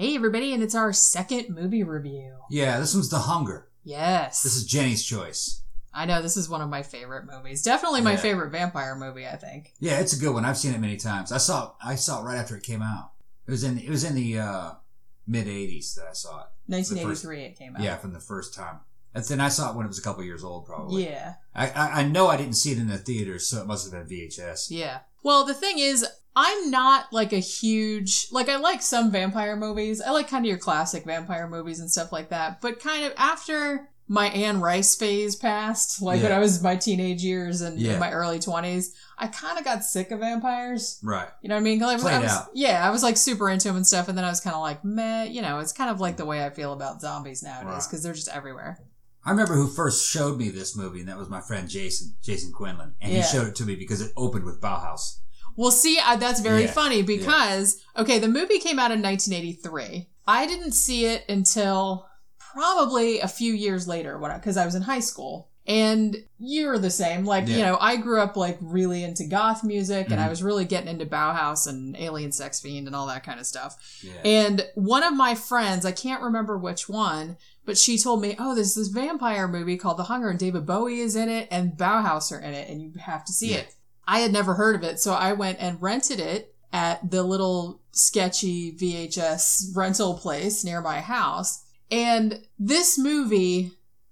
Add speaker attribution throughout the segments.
Speaker 1: Hey everybody, and it's our second movie review.
Speaker 2: Yeah, this one's The Hunger.
Speaker 1: Yes.
Speaker 2: This is Jenny's choice.
Speaker 1: I know, this is one of my favorite movies. Definitely my favorite vampire movie, I think.
Speaker 2: Yeah, it's a good one. I've seen it many times. I saw it right after it came out. It was in the mid 80s that I saw it.
Speaker 1: 1983 it came out.
Speaker 2: Yeah, from the first time. And then I saw it when it was a couple years old, probably.
Speaker 1: Yeah.
Speaker 2: I know I didn't see it in the theaters, so it must have been VHS.
Speaker 1: Yeah. Well, the thing is, I'm not like a huge... Like, I like some vampire movies. I like kind of your classic vampire movies and stuff like that. But kind of after my Anne Rice phase passed, when I was my teenage years and in my early 20s, I kind of got sick of vampires.
Speaker 2: Right.
Speaker 1: You know what I mean?
Speaker 2: Played out.
Speaker 1: Yeah, I was like super into them and stuff, and then I was kind of like, meh, it's kind of like the way I feel about zombies nowadays, because they're just everywhere.
Speaker 2: I remember who first showed me this movie, and that was my friend Jason Quinlan. And he showed it to me because it opened with Bauhaus.
Speaker 1: Well, see, that's very funny because, the movie came out in 1983. I didn't see it until probably a few years later because I was in high school. And you're the same. I grew up really into goth music, and I was really getting into Bauhaus and Alien Sex Fiend and all that kind of stuff. Yeah. And one of my friends, I can't remember which one, but she told me, there's this vampire movie called The Hunger, and David Bowie is in it, and Bauhaus are in it, and you have to see it. I had never heard of it, so I went and rented it at the little sketchy VHS rental place near my house. And this movie,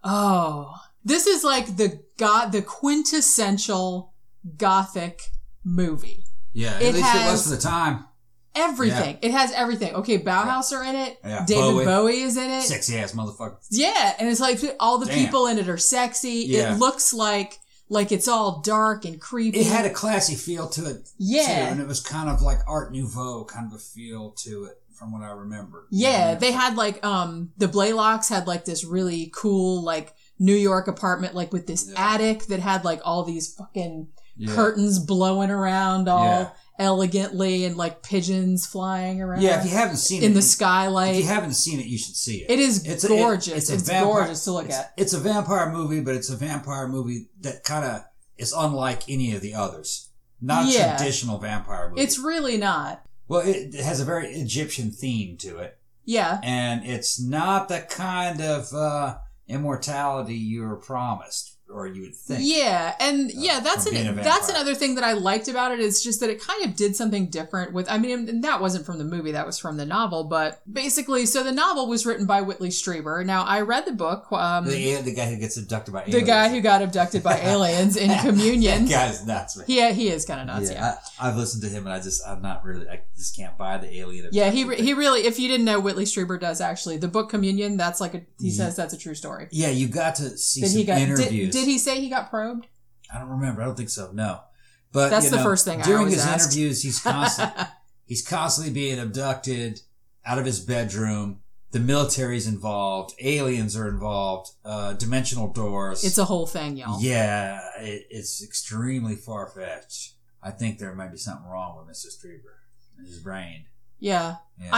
Speaker 1: this is like the quintessential gothic movie.
Speaker 2: Yeah, at least it was for the time.
Speaker 1: Everything. Yeah. It has everything. Okay, Bauhaus are in it. Yeah. David Bowie is in it.
Speaker 2: Sexy ass motherfucker.
Speaker 1: Yeah, and it's like all the people in it are sexy. Yeah. It looks like it's all dark and creepy.
Speaker 2: It had a classy feel to it. Yeah. Too, and it was kind of like Art Nouveau kind of a feel to it from what I remember.
Speaker 1: Yeah, they had the Blaylocks had this really cool New York apartment with this attic that had all these fucking curtains blowing around all elegantly and pigeons flying around.
Speaker 2: Yeah, if you haven't seen it
Speaker 1: in the skylight.
Speaker 2: If you haven't seen it, you should see it.
Speaker 1: It is gorgeous. It's gorgeous to look at.
Speaker 2: It's a vampire movie, but it's a vampire movie that kind of is unlike any of the others. Not a traditional vampire movie.
Speaker 1: It's really not.
Speaker 2: Well, it has a very Egyptian theme to it. Yeah. And it's not the kind of immortality you were promised, or you would think.
Speaker 1: Yeah, and that's another thing that I liked about it, is just that it kind of did something different with, and that wasn't from the movie, that was from the novel, but basically, so the novel was written by Whitley Strieber. Now, I read the book.
Speaker 2: The guy who gets abducted by aliens.
Speaker 1: The guy who got abducted by aliens in Communion.
Speaker 2: That guy's nuts, man.
Speaker 1: Yeah, he is kind of nuts,
Speaker 2: I've listened to him, and I just can't buy the alien abduction.
Speaker 1: Yeah, he really, if you didn't know, Whitley Strieber does actually. The book Communion, that's he says that's a true story.
Speaker 2: Yeah, you got to see some interviews.
Speaker 1: Did he say he got probed?
Speaker 2: I don't remember. I don't think so. No. But
Speaker 1: that's the first thing I always ask.
Speaker 2: During his interviews, he's constantly being abducted out of his bedroom. The military's involved. Aliens are involved. Dimensional doors.
Speaker 1: It's a whole thing, y'all.
Speaker 2: Yeah, it's extremely far-fetched. I think there might be something wrong with Mr. Strieber and his brain.
Speaker 1: Yeah.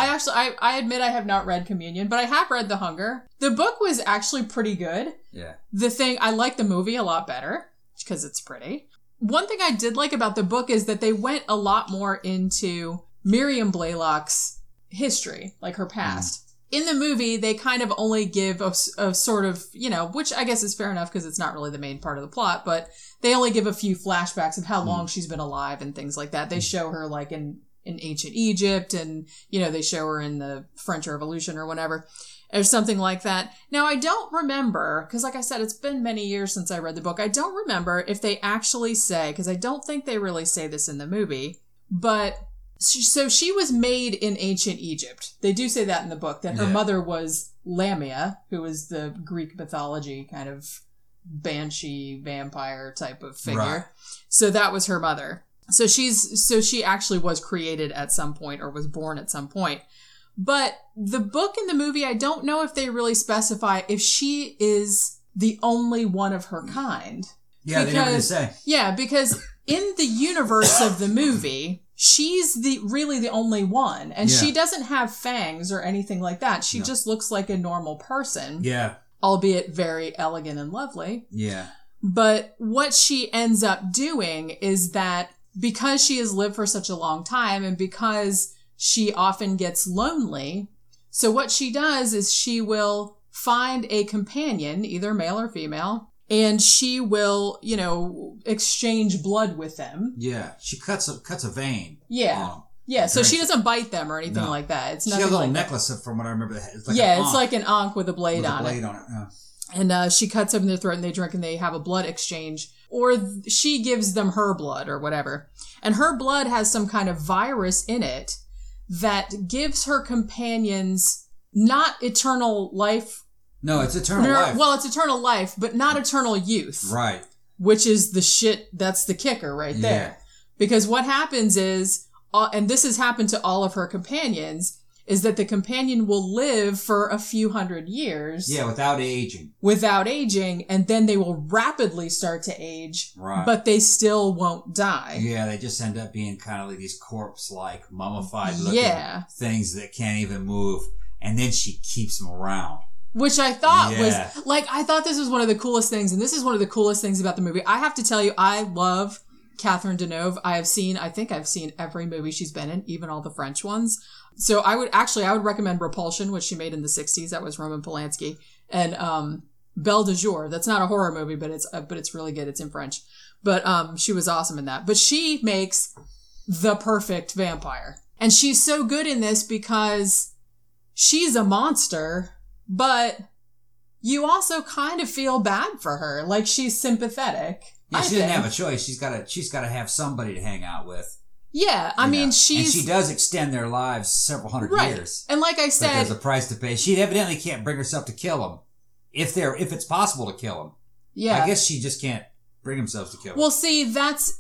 Speaker 1: I admit I have not read Communion, but I have read The Hunger. The book was actually pretty good. Yeah. I like the movie a lot better because it's pretty. One thing I did like about the book is that they went a lot more into Miriam Blaylock's history, her past. In the movie, they kind of only give a sort of, which I guess is fair enough because it's not really the main part of the plot, but they only give a few flashbacks of how long she's been alive and things like that. They show her in ancient Egypt, and, they show her in the French Revolution or whatever, or something like that. Now, I don't remember, because like I said, it's been many years since I read the book. I don't remember if they actually say, because I don't think they really say this in the movie, but she was made in ancient Egypt. They do say that in the book, that her mother was Lamia, who is the Greek mythology kind of banshee vampire type of figure. Right. So that was her mother. So she actually was created at some point, or was born at some point. But the book and the movie, I don't know if they really specify if she is the only one of her kind.
Speaker 2: Yeah, they never say.
Speaker 1: Yeah, because in the universe of the movie, she's really the only one. And she doesn't have fangs or anything like that. She just looks like a normal person. Yeah. Albeit very elegant and lovely. Yeah. But what she ends up doing is that because she has lived for such a long time, and because she often gets lonely, So what she does is she will find a companion, either male or female, and she will, exchange blood with them.
Speaker 2: Yeah, she cuts a vein.
Speaker 1: Yeah. Yeah, so she doesn't bite them or anything like that. It's nothing.
Speaker 2: She has a little
Speaker 1: like
Speaker 2: necklace from what I remember. It's like
Speaker 1: it's like an ankh with a blade on it.
Speaker 2: Yeah.
Speaker 1: And she cuts open their throat and they drink and they have a blood exchange. Or she gives them her blood or whatever. And her blood has some kind of virus in it that gives her companions not eternal life.
Speaker 2: No, it's eternal life.
Speaker 1: Well, it's eternal life, but not eternal youth.
Speaker 2: Right.
Speaker 1: Which is the shit, that's the kicker right there. Yeah. Because what happens is, and this has happened to all of her companions, is that the companion will live for a few hundred years.
Speaker 2: Yeah, without aging.
Speaker 1: And then they will rapidly start to age.
Speaker 2: Right.
Speaker 1: But they still won't die.
Speaker 2: Yeah, they just end up being kind of like these corpse-like, mummified looking things that can't even move. And then she keeps them around.
Speaker 1: Which I thought was, I thought this was one of the coolest things. And this is one of the coolest things about the movie. I have to tell you, I love Catherine Deneuve. I think I've seen every movie she's been in, even all the French ones. So I would recommend Repulsion, which she made in the 60s. That was Roman Polanski. And Belle de Jour. That's not a horror movie, but it's really good. It's in French. But she was awesome in that. But she makes the perfect vampire. And she's so good in this because she's a monster, but you also kind of feel bad for her. Like, she's sympathetic.
Speaker 2: Yeah, she doesn't have a choice. She's got to have somebody to hang out with.
Speaker 1: Yeah, I mean,
Speaker 2: and she does extend their lives several hundred years.
Speaker 1: And like I said,
Speaker 2: but there's a price to pay. She evidently can't bring herself to kill them, if it's possible to kill them. Yeah, I guess she just can't bring herself to kill them.
Speaker 1: Well, see, that's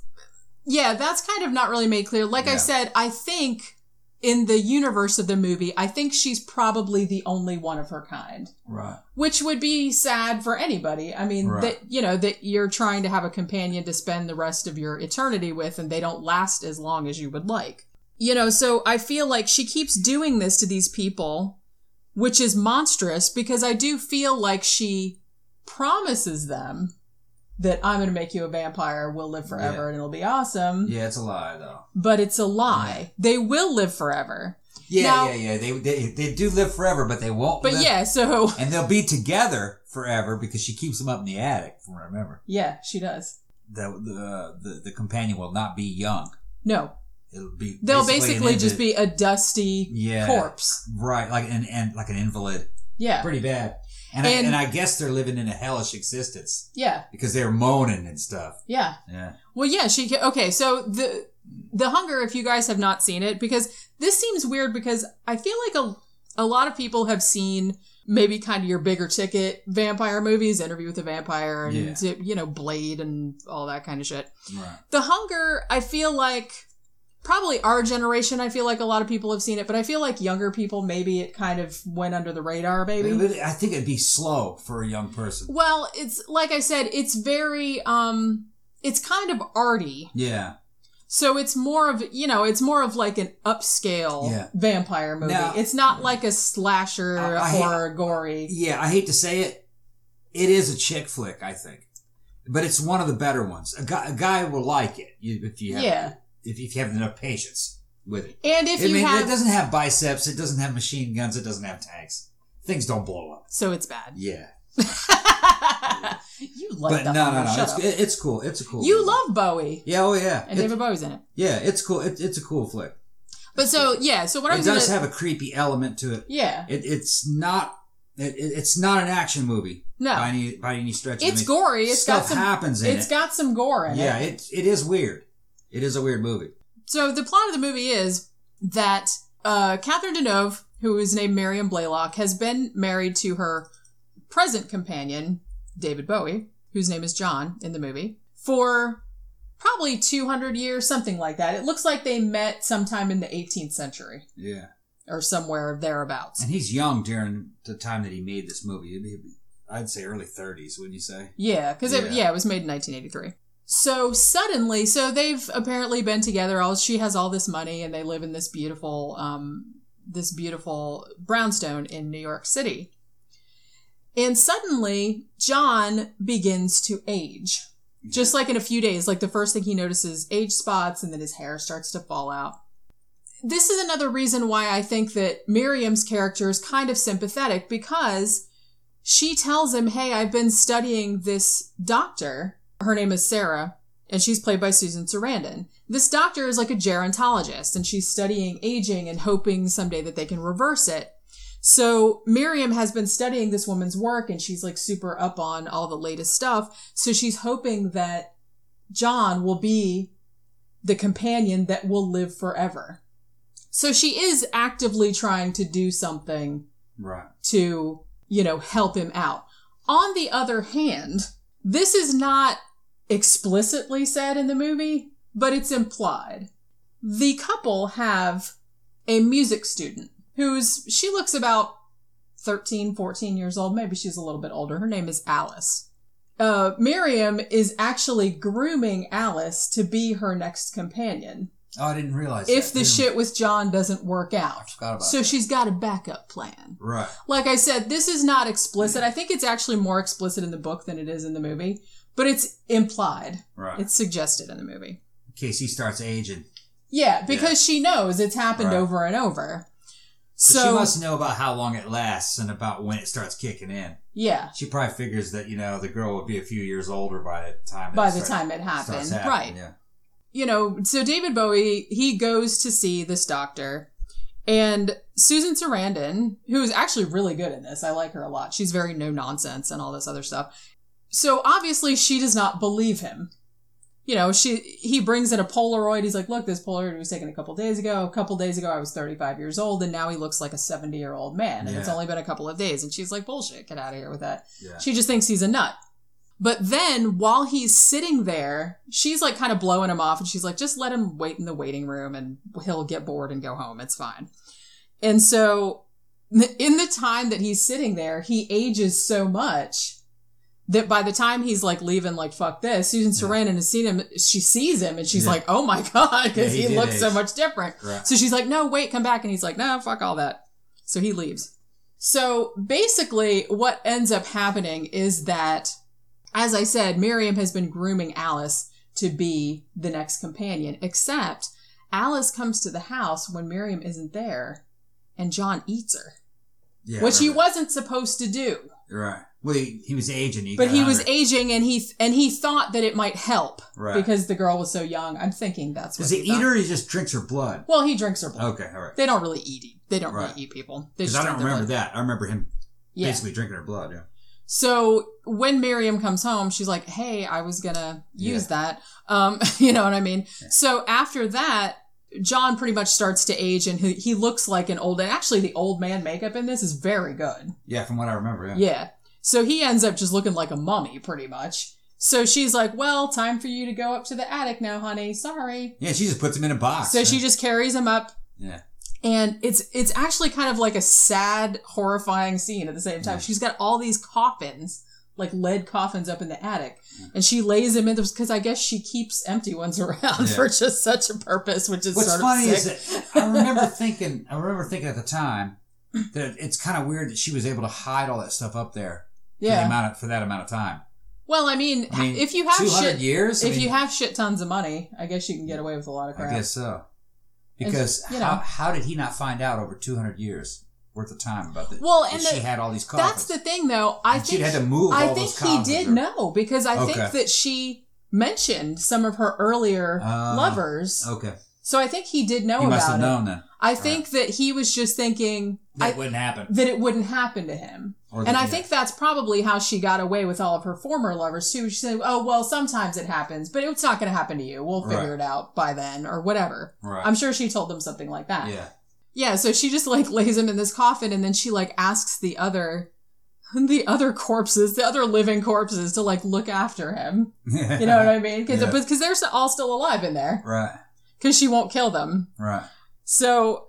Speaker 1: kind of not really made clear. Like I said, I think in the universe of the movie, I think she's probably the only one of her kind.
Speaker 2: Right. Which
Speaker 1: would be sad for anybody. I mean, that you're trying to have a companion to spend the rest of your eternity with and they don't last as long as you would like. So I feel like she keeps doing this to these people, which is monstrous because I do feel like she promises them that I'm going to make you a vampire, we'll live forever, and it'll be awesome.
Speaker 2: Yeah, it's a lie, though.
Speaker 1: But it's a lie. Yeah. They will live forever.
Speaker 2: Yeah. They do live forever, but they won't live.
Speaker 1: And
Speaker 2: they'll be together forever because she keeps them up in the attic, from what I remember.
Speaker 1: Yeah, she does.
Speaker 2: The companion will not be young.
Speaker 1: No.
Speaker 2: They'll
Speaker 1: basically just be a dusty corpse.
Speaker 2: Right, like an invalid.
Speaker 1: Yeah.
Speaker 2: Pretty bad. And I guess they're living in a hellish existence.
Speaker 1: Yeah.
Speaker 2: Because they're moaning and stuff.
Speaker 1: Yeah.
Speaker 2: Yeah.
Speaker 1: Well, yeah, okay, so the Hunger, if you guys have not seen it, because this seems weird because I feel like a lot of people have seen maybe kind of your bigger ticket vampire movies, Interview with the Vampire and, Blade and all that kind of shit.
Speaker 2: Right.
Speaker 1: The Hunger, I feel like probably our generation, I feel like a lot of people have seen it, but I feel like younger people, maybe it kind of went under the radar, maybe.
Speaker 2: I think it'd be slow for a young person.
Speaker 1: Well, it's, like I said, it's very, it's kind of arty.
Speaker 2: Yeah.
Speaker 1: So it's more of, like an upscale vampire movie. Now, it's not like a slasher, horror, gory.
Speaker 2: Yeah, I hate to say it. It is a chick flick, I think. But it's one of the better ones. A guy will like it if you have if you have enough patience with it.
Speaker 1: And it
Speaker 2: doesn't have biceps, it doesn't have machine guns, it doesn't have tanks. Things don't blow up.
Speaker 1: So it's bad.
Speaker 2: Yeah.
Speaker 1: You like that. No.
Speaker 2: It's cool. It's a cool.
Speaker 1: You
Speaker 2: movie.
Speaker 1: love Bowie.
Speaker 2: Yeah, oh yeah.
Speaker 1: And David Bowie's in it.
Speaker 2: Yeah, it's cool. It's a cool flick.
Speaker 1: But so what
Speaker 2: it does have a creepy element to it.
Speaker 1: Yeah.
Speaker 2: It's not an action movie.
Speaker 1: No.
Speaker 2: By any stretch.
Speaker 1: It's gory.
Speaker 2: Stuff happens in it.
Speaker 1: It's got some gore in it.
Speaker 2: Yeah, it is weird. It is a weird movie.
Speaker 1: So the plot of the movie is that Catherine Deneuve, who is named Miriam Blaylock, has been married to her present companion, David Bowie, whose name is John in the movie, for probably 200 years, something like that. It looks like they met sometime in the 18th century.
Speaker 2: Yeah.
Speaker 1: Or somewhere thereabouts.
Speaker 2: And he's young during the time that he made this movie. I'd say early 30s, wouldn't you say?
Speaker 1: Yeah, because it was made in 1983. So suddenly, they've apparently been together. She has all this money, and they live in this beautiful brownstone in New York City. And suddenly, John begins to age. Just like in a few days, like the first thing he notices, age spots, and then his hair starts to fall out. this is another reason why I think that Miriam's character is kind of sympathetic, because she tells him, hey, I've been studying this doctor. Her name is Sarah, and she's played by Susan Sarandon. This doctor is like a gerontologist, and she's studying aging and hoping someday that they can reverse it. So Miriam has been studying this woman's work, and she's like super up on all the latest stuff. So she's hoping that John will be the companion that will live forever. So she is actively trying to do something to, help him out. On the other hand, this is not explicitly said in the movie, but it's implied. The couple have a music student she looks about 13, 14 years old. Maybe she's a little bit older. Her name is Alice. Miriam is actually grooming Alice to be her next companion.
Speaker 2: Oh, I didn't realize
Speaker 1: if the shit with John doesn't work out.
Speaker 2: I forgot about
Speaker 1: so
Speaker 2: that.
Speaker 1: She's got a backup plan.
Speaker 2: Right.
Speaker 1: Like I said, this is not explicit. I think it's actually more explicit in the book than it is in the movie. But it's implied. Right. It's suggested in the movie.
Speaker 2: In case he starts aging.
Speaker 1: Yeah, because she knows it's happened over and over.
Speaker 2: So she must know about how long it lasts and about when it starts kicking in.
Speaker 1: Yeah.
Speaker 2: She probably figures that, the girl will be a few years older by the time
Speaker 1: it happened. Right. Yeah. So David Bowie, he goes to see this doctor, and Susan Sarandon, who is actually really good in this. I like her a lot. She's very no nonsense and all this other stuff. So obviously she does not believe him. He brings in a Polaroid. He's like, look, this Polaroid was taken a couple days ago. A couple days ago, I was 35 years old, and now he looks like a 70-year-old man. And it's only been a couple of days. And she's like, bullshit, get out of here with that. Yeah. She just thinks he's a nut. But then while he's sitting there, she's like kind of blowing him off. And she's like, just let him wait in the waiting room and he'll get bored and go home. It's fine. And so in the time that he's sitting there, he ages so much that by the time he's like leaving, like, fuck this, Susan Sarandon has seen him. She sees him and she's like, oh my God, because he looks so much different. Right. So she's like, no, wait, come back. And he's like, no, fuck all that. So he leaves. So basically what ends up happening is that, as I said, Miriam has been grooming Alice to be the next companion, except Alice comes to the house when Miriam isn't there and John eats her. Yeah, which he wasn't supposed to do.
Speaker 2: Right. Well, he was aging.
Speaker 1: But he was aging, and he thought that it might help because the girl was so young. I'm thinking that's what.
Speaker 2: Does he eat her, or he just drinks her blood?
Speaker 1: Well, he drinks her blood.
Speaker 2: Okay, all right.
Speaker 1: They don't really eat. They don't really eat people.
Speaker 2: Because I don't remember that. I remember him basically drinking her blood. Yeah.
Speaker 1: So when Miriam comes home, she's like, "Hey, I was gonna use that." You know what I mean? Yeah. So after that, John pretty much starts to age, and he looks like an old. And actually, the old man makeup in this is very good.
Speaker 2: Yeah, from what I remember. Yeah.
Speaker 1: Yeah. So he ends up just looking like a mummy, pretty much. So she's like, well, time for you to go up to the attic now, honey. Sorry.
Speaker 2: Yeah, she just puts him in a box.
Speaker 1: So she just carries him up.
Speaker 2: Yeah.
Speaker 1: And it's actually kind of like a sad, horrifying scene at the same time. Yeah. She's got all these coffins, like lead coffins up in the attic. Yeah. And she lays them in those because I guess she keeps empty ones around for just such a purpose, which is
Speaker 2: What's
Speaker 1: sort
Speaker 2: funny
Speaker 1: of sick.
Speaker 2: Is that I remember thinking at the time that it's kind of weird that she was able to hide all that stuff up there. Yeah. For that amount of time.
Speaker 1: Well, I mean if you have
Speaker 2: 200 years?
Speaker 1: If you have shit tons of money, I guess you can get away with a lot of crap.
Speaker 2: I guess so. Because how did he not find out over 200 years worth of time about that? Well, and she had all these coffins.
Speaker 1: That's the thing, though. I think
Speaker 2: she'd had to move all those coffins.
Speaker 1: I think he did know, because I think that she mentioned some of her earlier lovers.
Speaker 2: Okay.
Speaker 1: So I think he did know about it. He
Speaker 2: must have known then.
Speaker 1: I think that he was just thinking
Speaker 2: that it wouldn't happen.
Speaker 1: That it wouldn't happen to him. And I think that's probably how she got away with all of her former lovers too. She said, oh, well, sometimes it happens, but it's not going to happen to you. We'll figure it out by then or whatever. Right. I'm sure she told them something like that. Yeah. Yeah. So she just like lays him in this coffin, and then she like asks the other corpses, the other living corpses, to like look after him. You know what I mean? Because they're all still alive in there.
Speaker 2: Right.
Speaker 1: Because she won't kill them.
Speaker 2: Right.
Speaker 1: So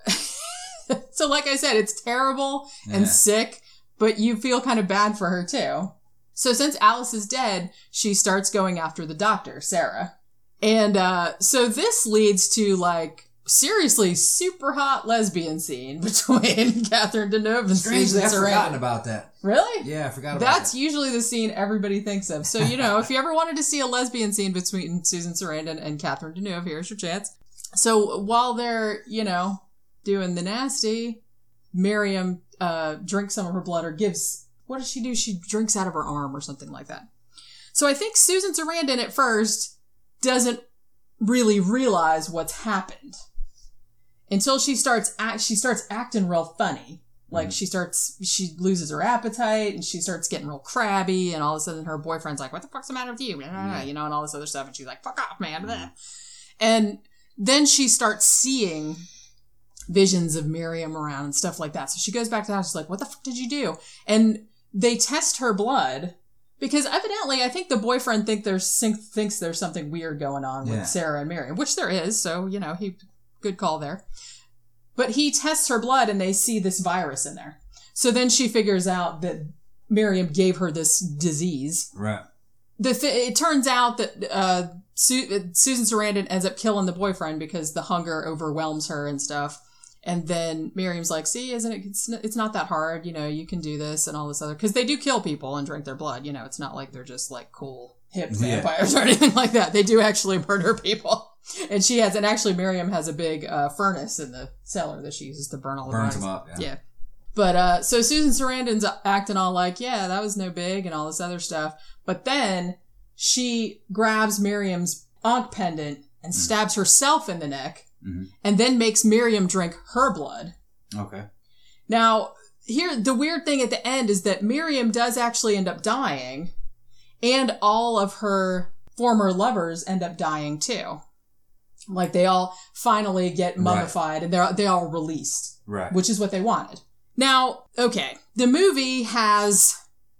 Speaker 1: like I said, it's terrible and sick, but you feel kind of bad for her too. So since Alice is dead, she starts going after the doctor, Sarah. And so this leads to like seriously super hot lesbian scene between Catherine Deneuve and Susan Sarandon.
Speaker 2: I've forgotten about that.
Speaker 1: Really?
Speaker 2: Yeah, I forgot about that.
Speaker 1: That's usually the scene everybody thinks of. So, if you ever wanted to see a lesbian scene between Susan Sarandon and Catherine Deneuve, here's your chance. So while they're, doing the nasty, Miriam drinks some of her blood or gives... What does she do? She drinks out of her arm or something like that. So I think Susan Sarandon at first doesn't really realize what's happened until she starts acting real funny. Like she loses her appetite and she starts getting real crabby, and all of a sudden her boyfriend's like, what the fuck's the matter with you? And all this other stuff. And she's like, fuck off, man. And then she starts seeing visions of Miriam around and stuff like that. So she goes back to the house. She's like, what the fuck did you do? And they test her blood because evidently I think the boyfriend thinks there's something weird going on with Sarah and Miriam, which there is. So, good call there. But he tests her blood and they see this virus in there. So then she figures out that Miriam gave her this disease.
Speaker 2: Right.
Speaker 1: It turns out that Susan Sarandon ends up killing the boyfriend because the hunger overwhelms her and stuff. And then Miriam's like, see, isn't it? It's not that hard. You can do this and all this other. Because they do kill people and drink their blood. It's not like they're just like cool, hip vampires or anything like that. They do actually murder people. And actually Miriam has a big furnace in the cellar that she uses to burn all the
Speaker 2: bodies.
Speaker 1: Burns
Speaker 2: them up,
Speaker 1: yeah. But, so Susan Sarandon's acting all like, yeah, that was no big and all this other stuff. But then she grabs Miriam's Ankh pendant and stabs herself in the neck and then makes Miriam drink her blood.
Speaker 2: Okay.
Speaker 1: Now, here, the weird thing at the end is that Miriam does actually end up dying, and all of her former lovers end up dying too. Like, they all finally get mummified and they all released.
Speaker 2: Right.
Speaker 1: Which is what they wanted. Now, okay, the movie has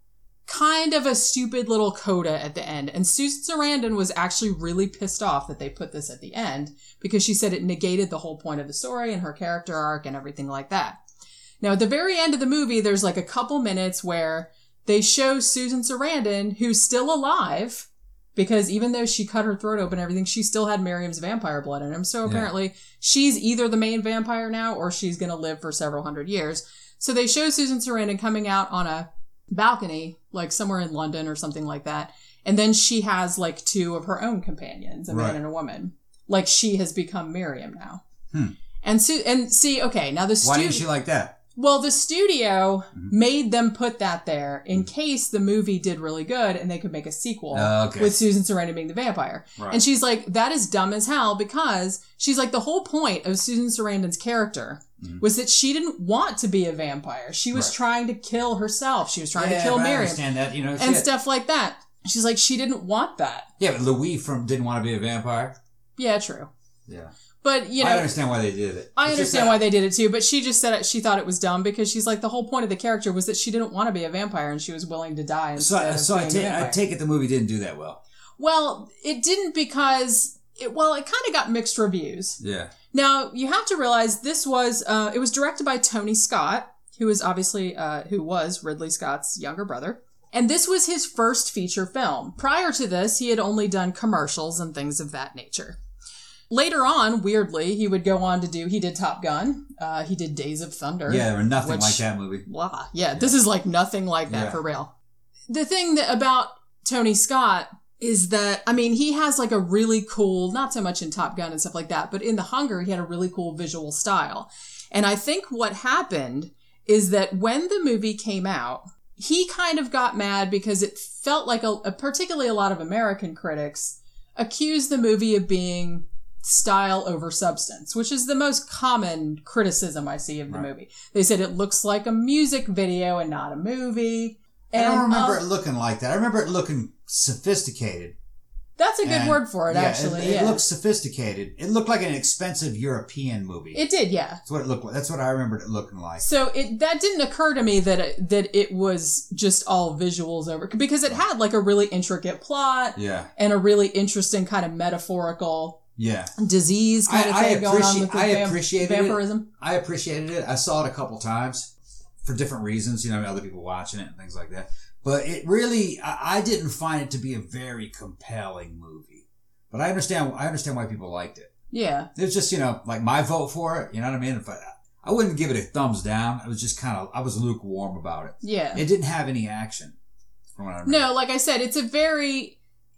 Speaker 1: kind of a stupid little coda at the end, and Susan Sarandon was actually really pissed off that they put this at the end because she said it negated the whole point of the story and her character arc and everything like that. Now, at the very end of the movie, there's like a couple minutes where they show Susan Sarandon, who's still alive, because even though she cut her throat open and everything, she still had Miriam's vampire blood in him. So apparently she's either the main vampire now or she's going to live for several hundred years. So they show Susan Sarandon coming out on a balcony, like somewhere in London or something like that. And then she has like two of her own companions, a man and a woman. Like she has become Miriam now. And see, okay, now the
Speaker 2: Why didn't she like that?
Speaker 1: Well, the studio made them put that there in case the movie did really good and they could make a sequel with Susan Sarandon being the vampire. Right. And she's like, that is dumb as hell, because she's like, the whole point of Susan Sarandon's character was that she didn't want to be a vampire. She was trying to kill herself. She was trying to kill Miriam. I
Speaker 2: understand that,
Speaker 1: and stuff like that. She's like, she didn't want that.
Speaker 2: Yeah, but Louis didn't want to be a vampire.
Speaker 1: Yeah, true.
Speaker 2: Yeah.
Speaker 1: But,
Speaker 2: I understand why they did it.
Speaker 1: I understand why they did it too, but she just said she thought it was dumb because she's like, the whole point of the character was that she didn't want to be a vampire and she was willing to die instead
Speaker 2: So I take it the movie didn't do that well.
Speaker 1: Well, it didn't because it kind of got mixed reviews.
Speaker 2: Yeah.
Speaker 1: Now, you have to realize this was, it was directed by Tony Scott, who was obviously, who was Ridley Scott's younger brother. And this was his first feature film. Prior to this, he had only done commercials and things of that nature. Later on, weirdly, he would go on to he did Top Gun. He did Days of Thunder.
Speaker 2: Yeah, there were nothing like that movie.
Speaker 1: Blah. Yeah, this is like nothing like that for real. The thing about Tony Scott is that, I mean, he has like a really cool, not so much in Top Gun and stuff like that, but in The Hunger, he had a really cool visual style. And I think what happened is that when the movie came out, he kind of got mad because it felt like particularly a lot of American critics accused the movie of being style over substance, which is the most common criticism I see of the movie. They said it looks like a music video and not a movie. And
Speaker 2: I don't remember it looking like that. I remember it looking sophisticated.
Speaker 1: That's a good word for it, actually.
Speaker 2: It looked sophisticated. It looked like an expensive European movie.
Speaker 1: It did, yeah.
Speaker 2: That's what it looked like. That's what I remembered it looking like.
Speaker 1: So that didn't occur to me that it was just all visuals over, because it had like a really intricate plot, and a really interesting kind of metaphorical disease kind of thing going on with vampirism.
Speaker 2: I appreciated it. I saw it a couple times for different reasons, other people watching it and things like that. But it really, I didn't find it to be a very compelling movie. But I understand why people liked it.
Speaker 1: Yeah.
Speaker 2: It was just, like my vote for it, you know what I mean? If I wouldn't give it a thumbs down. It was just I was lukewarm about it.
Speaker 1: Yeah.
Speaker 2: It didn't have any action. From what I remember.
Speaker 1: No, like I said, it's a very,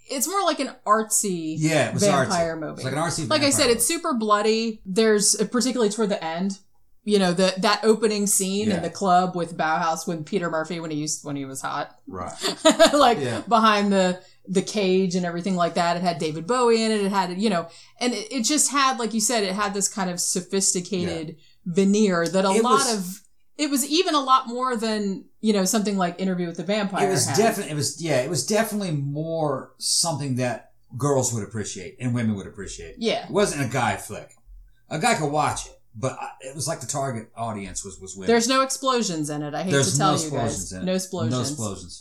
Speaker 1: it's more like an artsy
Speaker 2: vampire
Speaker 1: movie.
Speaker 2: It's like an artsy
Speaker 1: Like I said, it's super bloody. There's, particularly toward the end, you know, that opening scene in the club with Bauhaus with Peter Murphy when he was hot.
Speaker 2: Right.
Speaker 1: Behind the cage and everything like that. It had David Bowie in it. It had, you know, and it just had, like you said, it had this kind of sophisticated veneer that it was even a lot more than, you know, something like Interview with the Vampire.
Speaker 2: It was definitely more something that girls would appreciate and women would appreciate.
Speaker 1: Yeah.
Speaker 2: It wasn't a guy flick. A guy could watch it, but it was like the target audience was women.
Speaker 1: There's no explosions in it. I hate to tell you guys.
Speaker 2: No explosions. No explosions.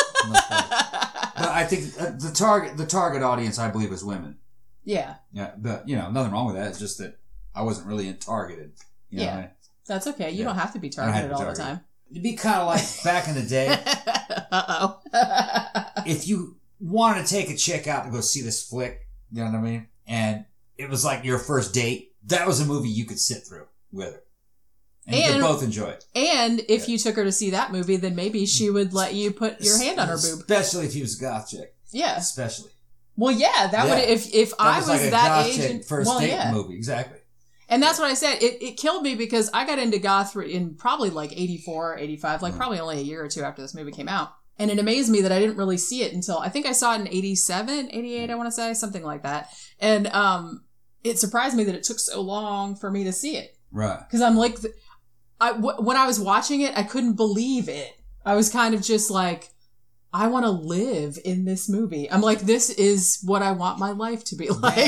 Speaker 2: But I think the target audience, I believe, is women.
Speaker 1: Yeah.
Speaker 2: Yeah, but, you know, nothing wrong with that. It's just that I wasn't really targeted. You know what I mean?
Speaker 1: That's okay. You don't have to be targeted all the time.
Speaker 2: It'd be kind of like back in the day.
Speaker 1: Uh-oh.
Speaker 2: If you wanted to take a chick out to go see this flick, you know what I mean? And it was like your first date, that was a movie you could sit through with her. And you could both enjoy it. And
Speaker 1: if you took her to see that movie, then maybe she would let you put your hand on her boob.
Speaker 2: Especially if he was a goth chick.
Speaker 1: Yeah.
Speaker 2: Especially.
Speaker 1: Well, yeah, that would, if I was
Speaker 2: like
Speaker 1: that age.
Speaker 2: Chick first date movie, exactly.
Speaker 1: And that's what I said. It killed me because I got into goth in probably like 84, 85, like probably only a year or two after this movie came out. And it amazed me that I didn't really see it until, I think I saw it in 87, 88, I want to say, something like that. And it surprised me that it took so long for me to see it.
Speaker 2: Right.
Speaker 1: Because I'm like, when I was watching it, I couldn't believe it. I was kind of just like, I want to live in this movie. I'm like, this is what I want my life to be like.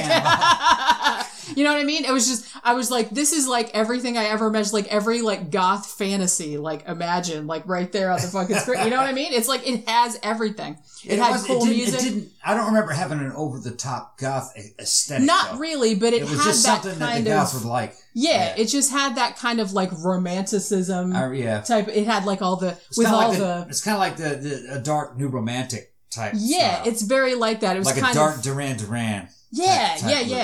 Speaker 1: You know what I mean? It was just, I was like, this is like everything I ever imagined, like every like goth fantasy, like imagine, like right there on the fucking screen. You know what I mean? It's like, it has everything. It had cool music.
Speaker 2: I don't remember having an over-the-top goth aesthetic.
Speaker 1: Not really, but it had
Speaker 2: just
Speaker 1: that
Speaker 2: something
Speaker 1: kind
Speaker 2: that the goths would like.
Speaker 1: Yeah, it just had that kind of like romanticism type. It had like all the, it's
Speaker 2: kind of like a dark new romantic type.
Speaker 1: Yeah,
Speaker 2: style.
Speaker 1: It's very like that. It was
Speaker 2: like
Speaker 1: kind
Speaker 2: a dark Duran Duran.
Speaker 1: Yeah.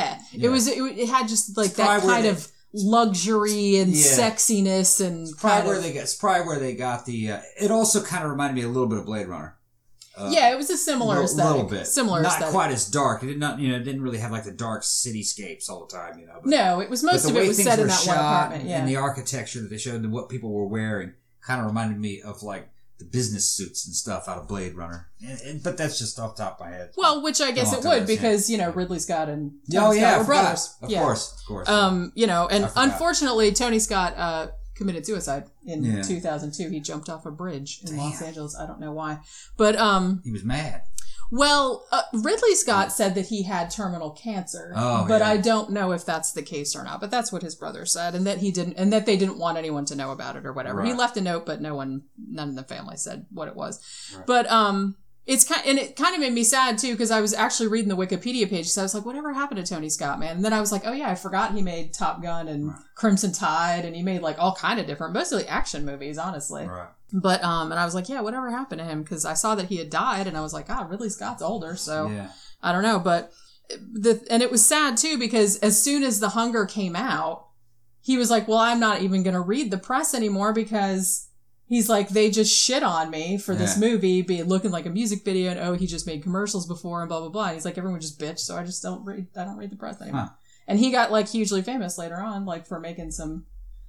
Speaker 1: It had just like that kind of luxury and sexiness and
Speaker 2: it's probably where they got the. It also kind of reminded me a little bit of Blade Runner.
Speaker 1: It was a similar aesthetic. A little bit. Similar
Speaker 2: not
Speaker 1: aesthetic.
Speaker 2: Quite as dark. It did not, it didn't really have like the dark cityscapes all the time, But,
Speaker 1: no, it was most of it was set in that one apartment.
Speaker 2: And the architecture that they showed and what people were wearing kind of reminded me of like the business suits and stuff out of Blade Runner. But that's just off the top of my head.
Speaker 1: Well, which I guess it would because, Ridley Scott and Tony Scott were brothers.
Speaker 2: Of course.
Speaker 1: And unfortunately Tony Scott committed suicide in 2002. He jumped off a bridge in Los Angeles. I don't know why. But he
Speaker 2: was mad.
Speaker 1: Well, Ridley Scott said that he had terminal cancer, but I don't know if that's the case or not. But that's what his brother said, and that he didn't, and that they didn't want anyone to know about it or whatever. Right. He left a note, but none of the family said what it was. Right. But it kind of made me sad too because I was actually reading the Wikipedia page. So I was like, whatever happened to Tony Scott, man? And then I was like, oh yeah, I forgot he made Top Gun and Crimson Tide, and he made like all kind of different, mostly action movies, honestly. Right. But and I was like, yeah, whatever happened to him? Because I saw that he had died, and I was like, God, Ridley Scott's older, so I don't know. But and it was sad too because as soon as The Hunger came out, he was like, well, I'm not even going to read the press anymore because he's like, they just shit on me for this movie looking like a music video, and he just made commercials before and blah blah blah. And he's like, everyone just bitch, so I don't read the press anymore. Huh. And he got like hugely famous later on, like for making some.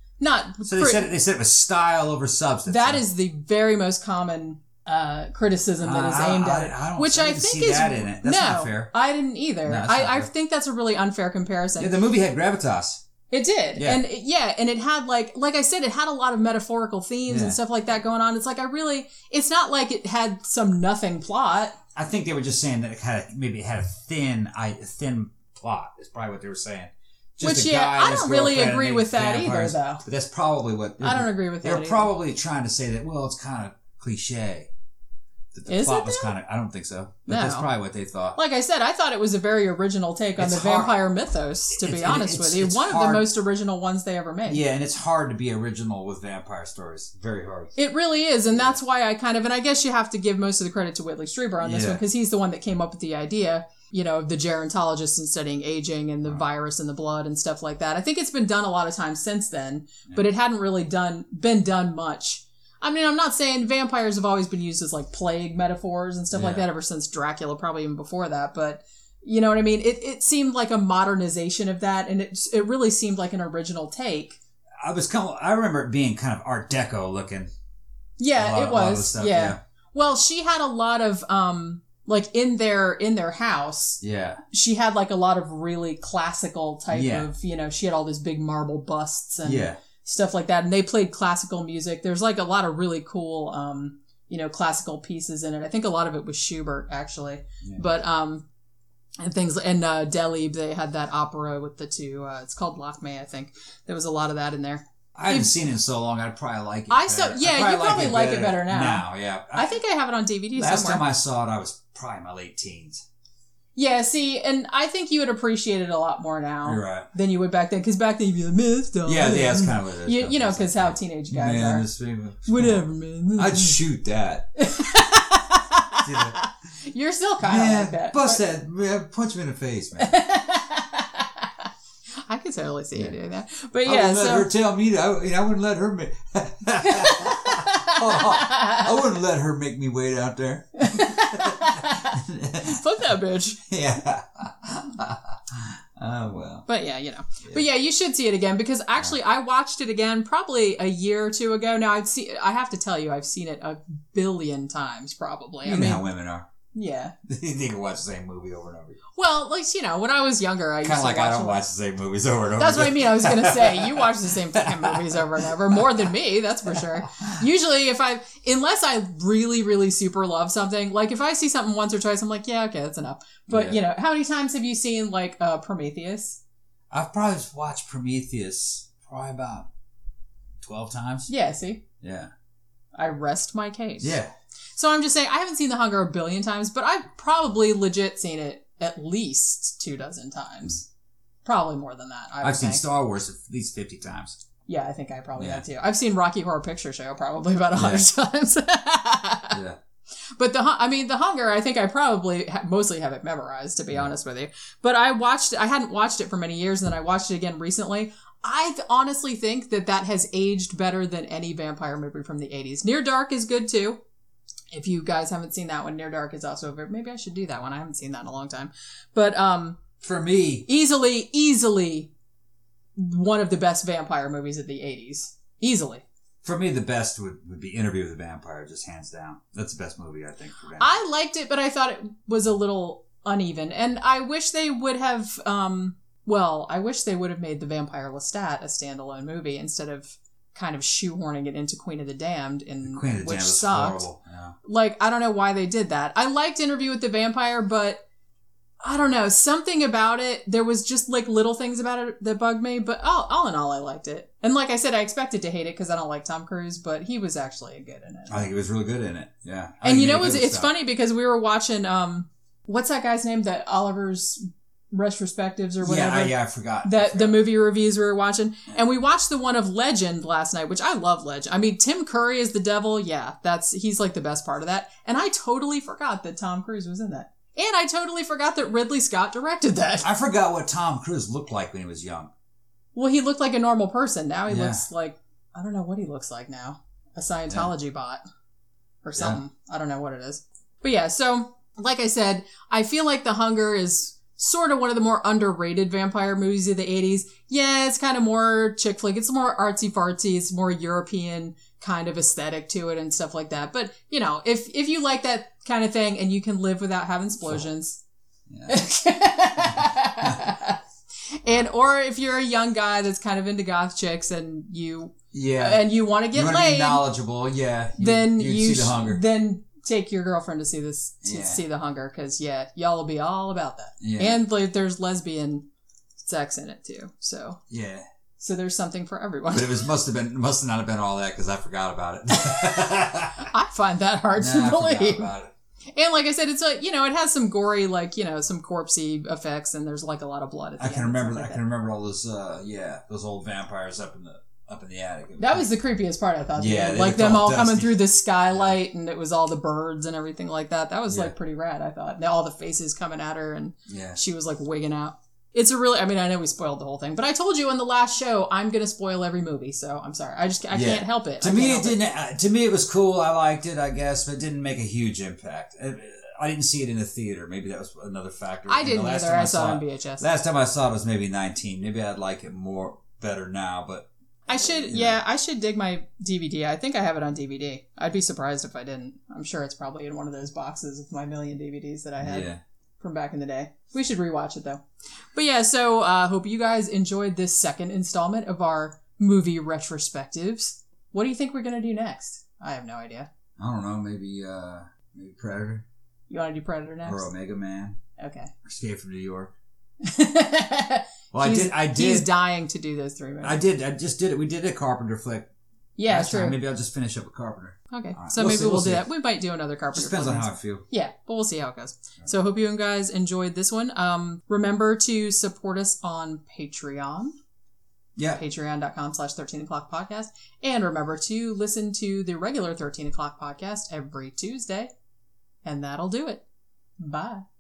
Speaker 2: So they said it was style over substance.
Speaker 1: That is the very most common criticism that is aimed at it, which I think is
Speaker 2: that in it. That's not fair.
Speaker 1: I didn't either. No, I think that's a really unfair comparison.
Speaker 2: Yeah, the movie had gravitas.
Speaker 1: It did, and it had like I said, it had a lot of metaphorical themes and stuff like that going on. It's like it's not like it had some nothing plot.
Speaker 2: I think they were just saying that it had a thin plot. Is probably what they were saying.
Speaker 1: I don't really agree with that either, though.
Speaker 2: But that's probably what...
Speaker 1: I don't agree with that
Speaker 2: They're probably trying to say that, well, it's kind of cliche. That the plot was kind of... I don't think so. But that's probably what they thought.
Speaker 1: Like I said, I thought it was a very original take on the vampire mythos, to be honest with you. One of the most original ones they ever made.
Speaker 2: Yeah, and it's hard to be original with vampire stories. Very hard.
Speaker 1: It really is, and that's why I and I guess you have to give most of the credit to Whitley Strieber on this one, because he's the one that came up with the idea, of the gerontologist and studying aging and the virus in the blood and stuff like that. I think it's been done a lot of times since then, but it hadn't really been done much. I mean, I'm not saying vampires have always been used as like plague metaphors and stuff like that ever since Dracula, probably even before that. But you know what I mean? It seemed like a modernization of that, and it really seemed like an original take.
Speaker 2: I remember it being kind of Art Deco looking.
Speaker 1: Yeah, it was. Yeah. Well, she had a lot of like in their house.
Speaker 2: Yeah.
Speaker 1: She had like a lot of really classical type of, you know, she had all these big marble busts and stuff like that, and they played classical music. There's like a lot of really cool you know, classical pieces in it. I think a lot of it was Schubert actually. Yeah. But and things, and Delibes, they had that opera with the two, it's called Lakme, I think. There was a lot of that in there.
Speaker 2: I haven't seen it in so long, I'd probably like it better.
Speaker 1: You probably like it better now.
Speaker 2: Now, yeah.
Speaker 1: I think I have it on DVD somewhere.
Speaker 2: Last time I saw it, I was probably in my late teens.
Speaker 1: Yeah, see, and I think you would appreciate it a lot more now.
Speaker 2: You're right.
Speaker 1: Than you would back then, because back then you'd be like, man, it's dumb.
Speaker 2: Yeah, that's kind of what it is.
Speaker 1: You know, because how teenage guys are. Whatever, man.
Speaker 2: I'd shoot that.
Speaker 1: You're still kind of like that.
Speaker 2: Bust that. Man, punch him in the face, man.
Speaker 1: I could totally see you doing that. But
Speaker 2: I wouldn't let her tell me that. I wouldn't let her make... I wouldn't let her make me wait out there.
Speaker 1: Fuck that bitch.
Speaker 2: Yeah. Oh, well.
Speaker 1: But yeah, you know. Yeah. But yeah, you should see it again, because actually I watched it again probably a year or two ago. Now I have to tell you, I've seen it a billion times probably.
Speaker 2: You know how women are.
Speaker 1: Yeah.
Speaker 2: They can watch the same movie over and over.
Speaker 1: Well, like, you know, when I was younger, I used to watch...
Speaker 2: Kind of like I don't watch the same movies over and over.
Speaker 1: That's what I mean. I was going to say, you watch the same fucking movies over and over. More than me, that's for sure. Usually, unless I really, really super love something, like if I see something once or twice, I'm like, yeah, okay, that's enough. But, you know, how many times have you seen, like, Prometheus?
Speaker 2: I've probably watched Prometheus probably about 12 times.
Speaker 1: Yeah, see?
Speaker 2: Yeah.
Speaker 1: I rest my case.
Speaker 2: Yeah.
Speaker 1: So I'm just saying, I haven't seen The Hunger a billion times, but I've probably legit seen it at least 24 times. Probably more than that.
Speaker 2: I've seen Star Wars at least 50 times.
Speaker 1: Yeah, I think I probably have too. I've seen Rocky Horror Picture Show probably about 100 times. Yeah. But The Hunger, I think I probably mostly have it memorized, to be honest with you. But I hadn't watched it for many years, and then I watched it again recently. I honestly think that has aged better than any vampire movie from the 80s. Near Dark is good too. If you guys haven't seen that one, Near Dark is also maybe I should do that one. I haven't seen that in a long time. But
Speaker 2: for me,
Speaker 1: easily one of the best vampire movies of the 80s. Easily.
Speaker 2: For me, the best would be Interview with a Vampire, just hands down. That's the best movie, I think, for vampires.
Speaker 1: I liked it, but I thought it was a little uneven. And I wish they would have I wish they would have made The Vampire Lestat a standalone movie instead of kind of shoehorning it into Queen of the Damned, which sucked. Yeah. Like, I don't know why they did that. I liked Interview with the Vampire, but I don't know, something about it, there was just like little things about it that bugged me, but all in all, I liked it. And like I said, I expected to hate it because I don't like Tom Cruise, but he was actually good in it.
Speaker 2: I think he was really good in it, yeah.
Speaker 1: And you know, it's funny because we were watching, what's that guy's name? That Oliver's Retrospectives or whatever.
Speaker 2: Yeah, I forgot.
Speaker 1: The movie reviews we were watching. Yeah. And we watched the one of Legend last night, which I love Legend. I mean, Tim Curry is the devil. Yeah, he's like the best part of that. And I totally forgot that Tom Cruise was in that. And I totally forgot that Ridley Scott directed that.
Speaker 2: I forgot what Tom Cruise looked like when he was young.
Speaker 1: Well, he looked like a normal person. Now he looks like, I don't know what he looks like now. A Scientology bot or something. Yeah. I don't know what it is. But yeah, so like I said, I feel like The Hunger is sort of one of the more underrated vampire movies of the 80s. Yeah, it's kind of more chick flick. It's more artsy-fartsy. It's more European kind of aesthetic to it and stuff like that. But, you know, if you like that kind of thing and you can live without having explosions. Yeah. Or if you're a young guy that's kind of into goth chicks and you want to get laid. Be knowledgeable, then you see The Hunger. Then take your girlfriend to see see The Hunger, because y'all will be all about that. Yeah. And there's lesbian sex in it too. So so there's something for everyone. But it must not have been all that, because I forgot about it. I find that hard to believe. I forgot about it. And like I said, it's like, you know, it has some gory, like, you know, some corpsey effects, and there's like a lot of blood at the end. I can remember all those those old vampires up in the attic. That was the creepiest part, I thought. Yeah. Like them all coming through the skylight, and it was all the birds and everything like that. That was like pretty rad, I thought. All the faces coming at her, and she was like wigging out. It's a really, I mean, I know we spoiled the whole thing, but I told you in the last show, I'm going to spoil every movie, so I'm sorry. I can't help it.
Speaker 2: To me, it was cool. I liked it, I guess, but it didn't make a huge impact. I didn't see it in the theater. Maybe that was another factor.
Speaker 1: I didn't either. I saw it on VHS.
Speaker 2: Last time I saw it was maybe 19. Maybe I'd like it better now, but.
Speaker 1: I should dig my DVD. I think I have it on DVD. I'd be surprised if I didn't. I'm sure it's probably in one of those boxes of my million DVDs that I had from back in the day. We should rewatch it though. But yeah, so hope you guys enjoyed this second installment of our movie retrospectives. What do you think we're going to do next? I have no idea.
Speaker 2: I don't know. Maybe Predator.
Speaker 1: You want to do Predator next?
Speaker 2: Or Omega Man.
Speaker 1: Okay.
Speaker 2: Escape from New York.
Speaker 1: Well, I did. He's dying to do those 3 movies.
Speaker 2: I just did it. We did a Carpenter flick.
Speaker 1: Yeah, true.
Speaker 2: Maybe I'll just finish up with Carpenter.
Speaker 1: Okay. Right. So maybe we'll do that. We might do another Carpenter.
Speaker 2: Depends on how I feel.
Speaker 1: Yeah, but we'll see how it goes. Right. So I hope you guys enjoyed this one. Remember to support us on Patreon.
Speaker 2: Yeah.
Speaker 1: Patreon.com/13 o'clock podcast. And remember to listen to the regular 13 o'clock podcast every Tuesday. And that'll do it. Bye.